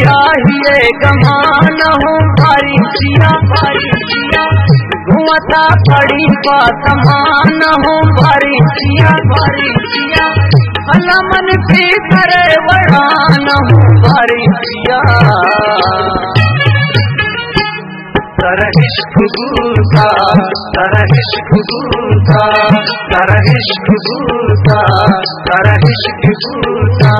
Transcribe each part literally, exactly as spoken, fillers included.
बियाहिए गमान हो भारी जिया भारी जिया घुमता पड़ी बात मान हो भारी जिया भारी जिया भला मन भी करे बड़ान हो भारी जिया तेरा इश्क गुरता तेरा इश्क गुरता तेरा इश्क गुरता तेरा इश्क गुरता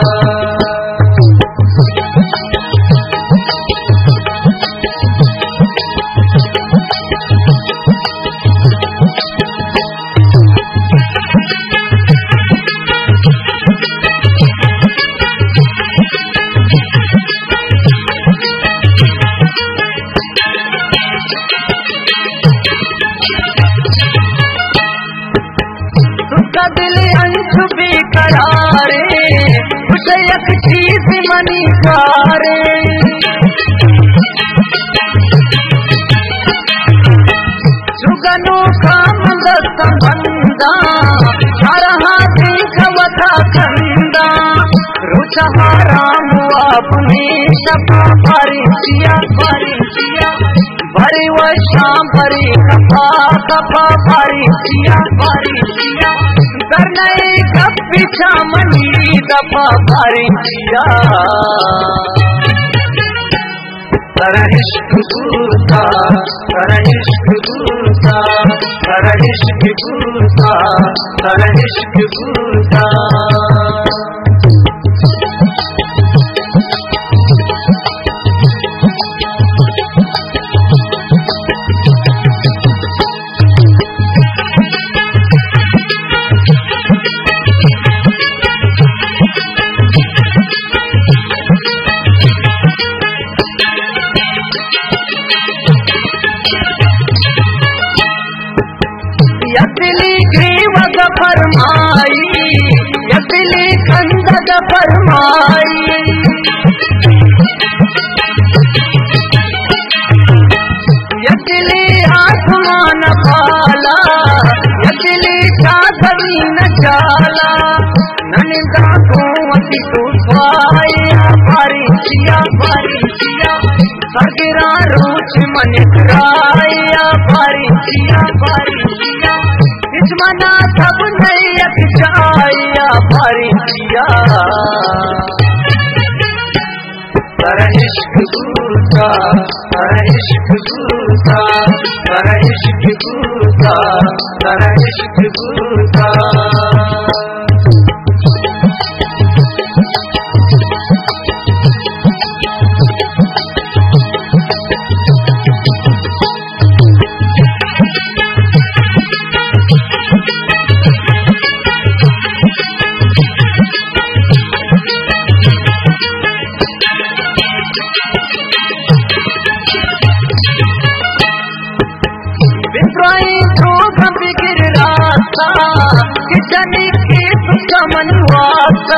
दिल अंश भी करारे उसे एक चीज मनी कारे सुगनो काम संबंधा हरहा देखवता कंदा रुचहा राम अपने सपा भरी जिया भरी जिया भरी वो शाम भरी कपा कपा भरी जिया भरी जिया करने कब पीछा मनी दफा भरी जिया तेरा इश्क गुरता तेरा इश्क गुरता तेरा इश्क गुरता तेरा इश्क गुरता यदिली ग्रीवग फरमाई यदिली कंदग फरमाई यदिली आसमान पाला यदिली चादरी न चाला ननिदा कुंवती तू स्वाया भारी जिया भारी जिया सगिरा रोच मन राया भारी जिया भारी जिया दुश्मना सब नैयत जाया भारी जिया तेरा इश्क गुरता तेरा इश्क गुरता तेरा इश्क गुरता तेरा इश्क गुरता बिगिर रास्ता कितनी की तुझका मनवाता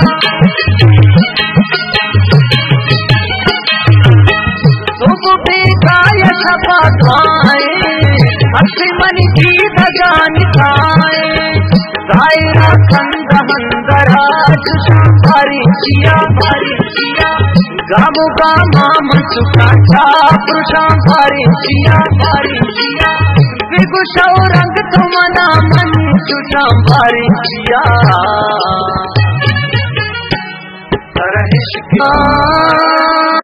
तुम भी गाय छपा खाए अच्छी मन की दजान खाए गायरा कंद मंदरा भारी जिया भारी जिया गामु का माम सुखा छापुषा भारी जिया भारी जिया विगुषौ रंग तुमना मन सुषा भारी जिया तेरा इश्क